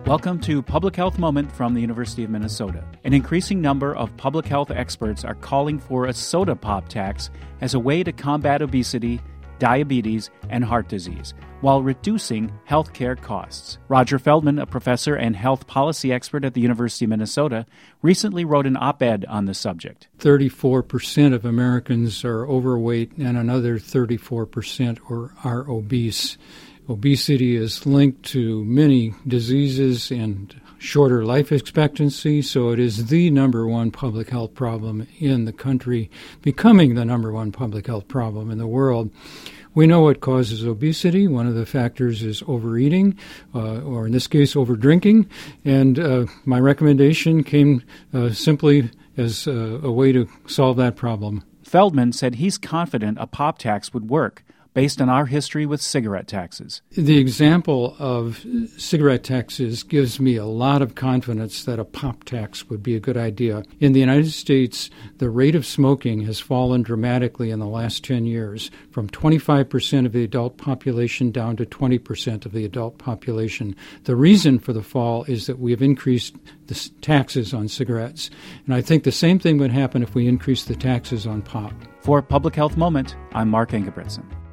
Welcome to Public Health Moment from the University of Minnesota. An increasing number of public health experts are calling for a soda pop tax as a way to combat obesity, diabetes, and heart disease, while reducing healthcare costs. Roger Feldman, a professor and health policy expert at the University of Minnesota, recently wrote an op-ed on the subject. 34% of Americans are overweight and another 34% are obese. Obesity is linked to many diseases and shorter life expectancy, so it is the number one public health problem in the country, becoming the number one public health problem in the world. We know what causes obesity. One of the factors is overeating, or in this case, overdrinking. And my recommendation came simply as a way to solve that problem. Feldman said he's confident a pop tax would work, based on our history with cigarette taxes. The example of cigarette taxes gives me a lot of confidence that a pop tax would be a good idea. In the United States, the rate of smoking has fallen dramatically in the last 10 years, from 25% of the adult population down to 20% of the adult population. The reason for the fall is that we have increased the taxes on cigarettes. And I think the same thing would happen if we increased the taxes on pop. For Public Health Moment, I'm Mark Engebretson.